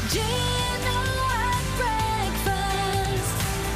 Gino at breakfast.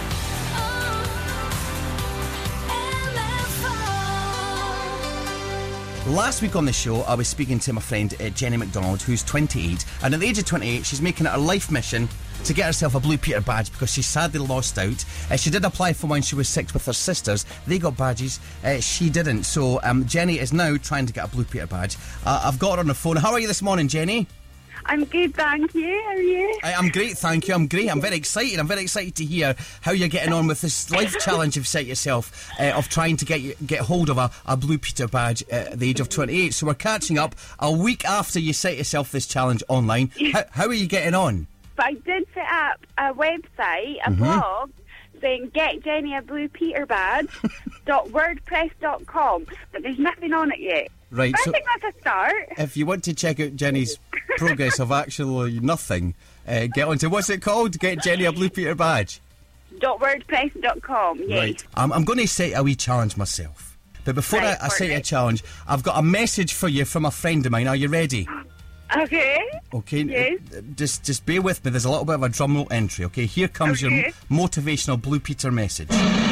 LFO. Last week on the show, I was speaking to my friend Jenny McDonald, who's 28, and at the age of 28, she's making it her life mission to get herself a Blue Peter badge because she sadly lost out. She did apply for one when she was 6 with her sisters. They got badges. She didn't. So Jenny is now trying to get a Blue Peter badge. I've got her on the phone. How are you this morning, Jenny? I'm good, thank you. How are you? I'm great, thank you. I'm great. I'm very excited. I'm very excited to hear how you're getting on with this life challenge you've set yourself of trying to get hold of a Blue Peter badge at the age of 28. So we're catching up a week after you set yourself this challenge online. How are you getting on? But I did set up a website, a blog, saying get Jenny a Blue Peter badge .wordpress.com, but there's nothing on it yet. Right, but so I think that's a start. if you want to check out Jenny's progress of actually nothing, get onto, what's it called? Get Jenny a Blue Peter badge. .wordpress.com, yes. Right. I'm going to set a wee challenge myself. But before Right, I set you a perfect. challenge, I've got a message for you from a friend of mine. Are you ready? Okay. Okay, Yes. Just bear with me. There's a little bit of a drum roll entry. Okay, here comes your Okay. motivational Blue Peter message.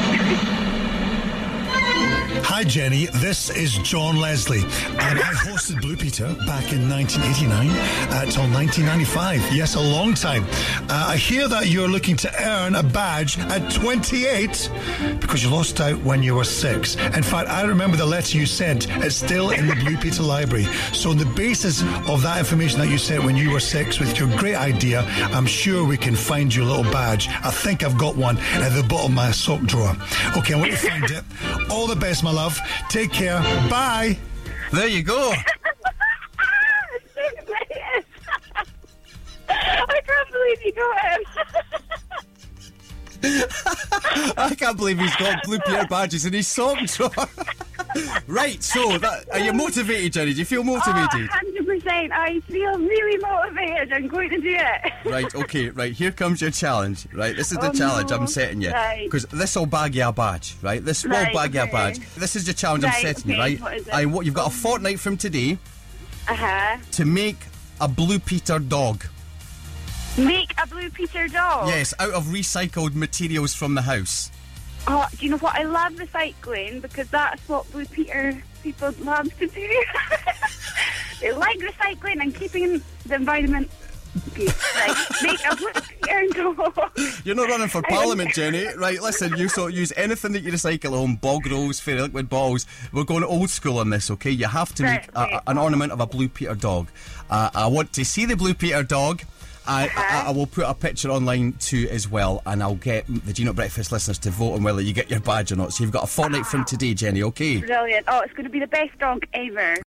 Hi Jenny, this is John Leslie, and I hosted Blue Peter back in 1989 till 1995. Yes, a long time. I hear that you're looking to earn a badge at 28 because you lost out when you were 6. In fact, I remember the letter you sent. It's still in the Blue Peter library. So on the basis of that information that you sent when you were 6 with your great idea, I'm sure we can find you a little badge. I think I've got one at the bottom of my sock drawer. Okay, I want to find it. All the best, my love. Take care. Bye. There you go. I can't believe you got him. I can't believe he's got Blue Peter badges in his sock drawer. Right, so are you motivated, Jenny? Do you feel motivated? 100%. I feel really motivated. I'm going to do it. Right, okay, right, here comes your challenge, right? This is the Oh, challenge no. I'm setting you. Right. Because this will bag you a badge, right? This will Right, bag you a okay. badge. This is your challenge I'm Right, setting you, okay, right? what is it? You've got a fortnight from today Uh-huh. to make a Blue Peter dog. Make a Blue Peter dog. Yes, out of recycled materials from the house. Oh, do you know what? I love recycling because that's what Blue Peter people love to do. They like recycling and keeping the environment good. Like, make a Blue Peter dog. You're not running for Parliament, Jenny. Right, listen, you use anything that you recycle at home, bog rolls, fairy liquid balls. We're going old school on this, okay? You have to make Right, okay. an ornament of a Blue Peter dog. I want to see the Blue Peter dog. I will put a picture online too as well, and I'll get the Gino Breakfast listeners to vote on whether you get your badge or not. So you've got a fortnight from today, Jenny, okay? Brilliant. Oh, it's going to be the best dog ever.